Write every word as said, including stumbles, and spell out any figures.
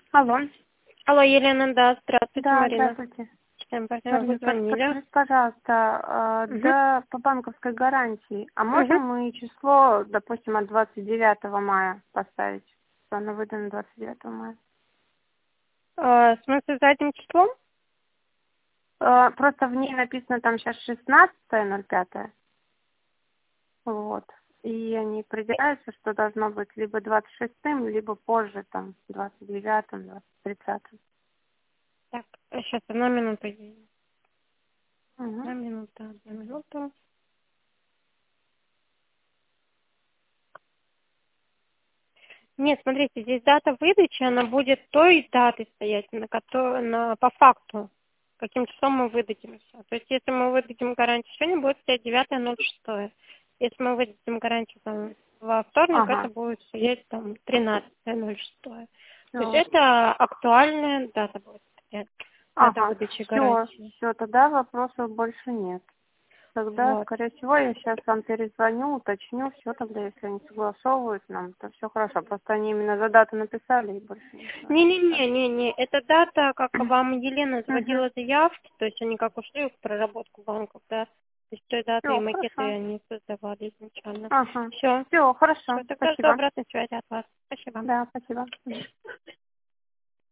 Алло. Алло, Елена, да, здравствуйте, Да, Марина. здравствуйте. Чем партнер, вы Марина, вот звонили? подскажите, пожалуйста, э, Угу. да, по банковской гарантии, а Угу. можем мы число, допустим, от двадцать девятого мая поставить, что оно выдано двадцать девятого мая? А, в смысле, задним числом? Э, Просто в ней написано там сейчас шестнадцатое ноль пятое, вот. И они придираются, что должно быть либо двадцать шестым, либо позже, там, двадцать девятым, двадцать тридцатым. Так, сейчас, одна минута. Угу. Одна минута, одна минута. Нет, смотрите, здесь дата выдачи, она будет той датой стоять, на которой, на, по факту, каким числом мы выдадим все. То есть, если мы выдадим гарантию сегодня, будет стоять девятое ноль шестое. Если мы выдадим гарантию там, во вторник, это Ага, будет стоять там тринадцатое ноль шестое. То есть, все. это актуальная дата будет стоять, дата Ага, выдачи все, гарантии. все, тогда вопросов больше нет. Тогда, Вот. скорее всего, я сейчас вам перезвоню, уточню, все тогда, если они согласовывают нам, то все хорошо. Просто они именно за дату написали и больше ничего не написали. Не-не-не-не-не, эта дата, как вам Елена Угу. заводила заявки, то есть они как ушли в проработку банков, да, то есть той даты и Все, макеты хорошо. они создавали изначально. Ага. Все, Все, все, хорошо. тогда жду Спасибо. обратной связи от вас. Спасибо. Да, спасибо. Мгм.